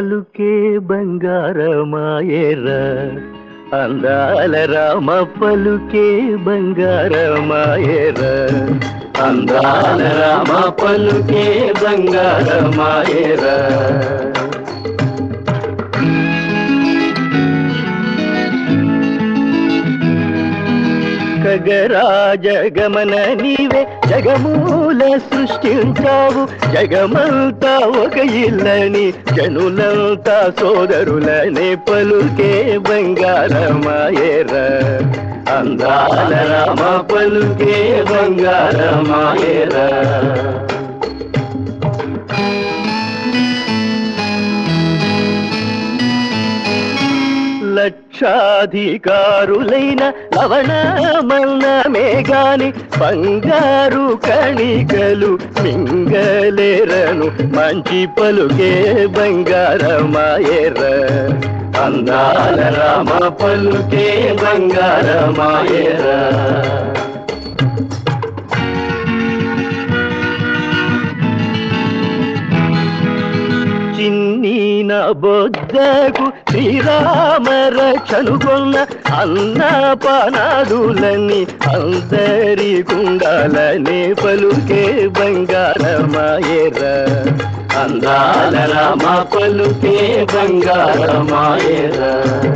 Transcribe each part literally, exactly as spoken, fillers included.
పలుకే బంగారమాయేరా అందాల రామ పలుకే బంగారమాయేరా అందాల రామ పలుకే బంగారమాయేరా ఖగరాజ గమన నీవే జగమూల సృష్టించావు జగమంతా ఒక ఇల్లని జనులంతా సోదరులనే పలుకే బంగారమాయేరా అందాల రామ పలుకే బంగారమాయేరా లక్షాధికారులైన లవణమన్నమే గాని బంగారు కణికలు మింగలేరను మంచి పలుకే బంగారమాయేరా అందాల రామ పలుకే బంగారమాయేరా చిన్ని నా బొద్దకు శ్రీరామ రక్షనుగొన్న అన్నపానాదులని అందరి కుండాలనే పలుకే బంగారమాయేరా అందాల రామ పలుకే బంగారమాయేరా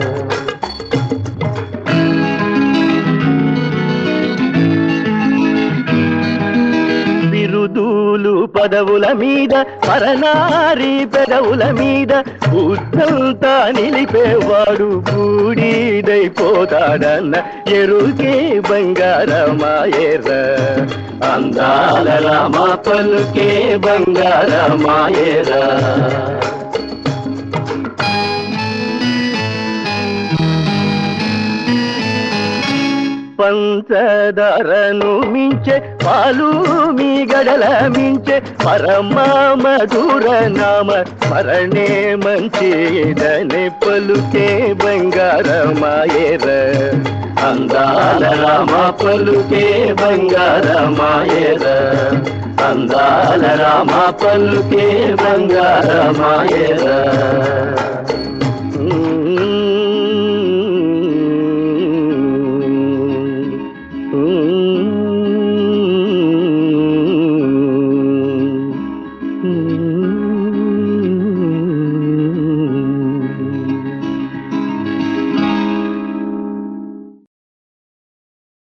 బిరుదులు పదవుల మీద పరనారి పెదవుల మీద బుద్ధంతా నిలిపేవాడు బూడిదైపోతాడన్న ఎరుకే బంగారమాయేరా అందాల రామ పలుకే బంగారమాయేరా పంచదారను మించే పాలు మీ గడల మించే పరమ మధుర నామ స్మరణే మంచిదనే పలుకే బంగారమాయేరా అందాల రామ పలుకే బంగారమాయేరా అందాల రామ పలుకే బంగారమాయేరా